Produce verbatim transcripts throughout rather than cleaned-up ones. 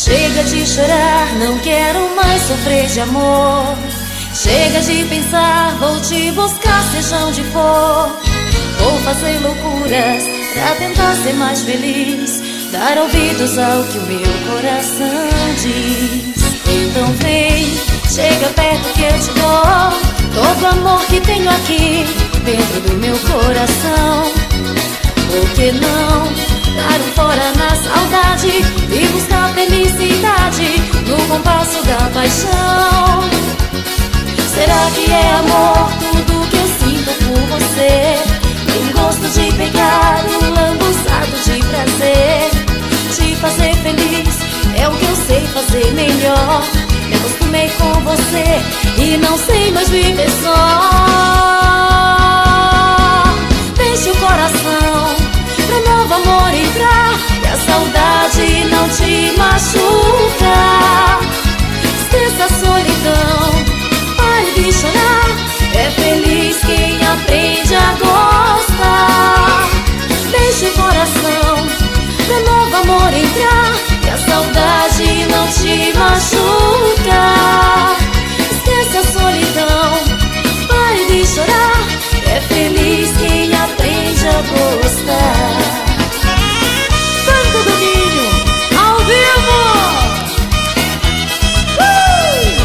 Chega de chorar, não quero mais sofrer de amor. Chega de pensar, vou te buscar seja onde for. Vou fazer loucuras pra tentar ser mais feliz, dar ouvidos ao que o meu coração diz. Então vem, chega perto que eu te dou todo o amor que tenho aqui dentro do meu coração. Por que não dar um fora na saudade e buscar felicidade no compasso da paixão? Será que é amor tudo que eu sinto por você? Tem gosto de pegar um lambuzado de prazer. Te fazer feliz é o que eu sei fazer melhor. Me acostumei com você e não sei mais viver só. Deixa o coração pra novo amor entrar e a saudade não te machuca. Esqueça a solidão, pare de chorar. É feliz quem aprende a gostar. Deixa o coração pra novo amor entrar e a saudade não te machuca. Esqueça a solidão, pare de chorar. É feliz quem aprende a gostar. Santo Domínio, ao vivo! Uh!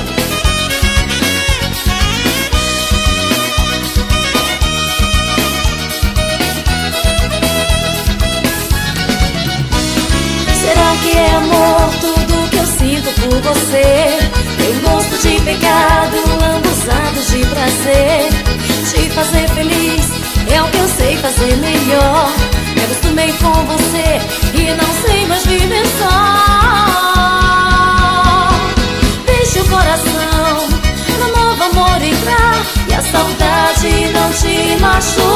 Será que é amor tudo que eu sinto por você? Tem gosto de pecado, lambuzados de prazer. Te fazer feliz é o que eu sei fazer melhor. Me acostumei com você e não sei mais viver só. Deixa o coração pra novo amor entrar e a saudade não te machuca.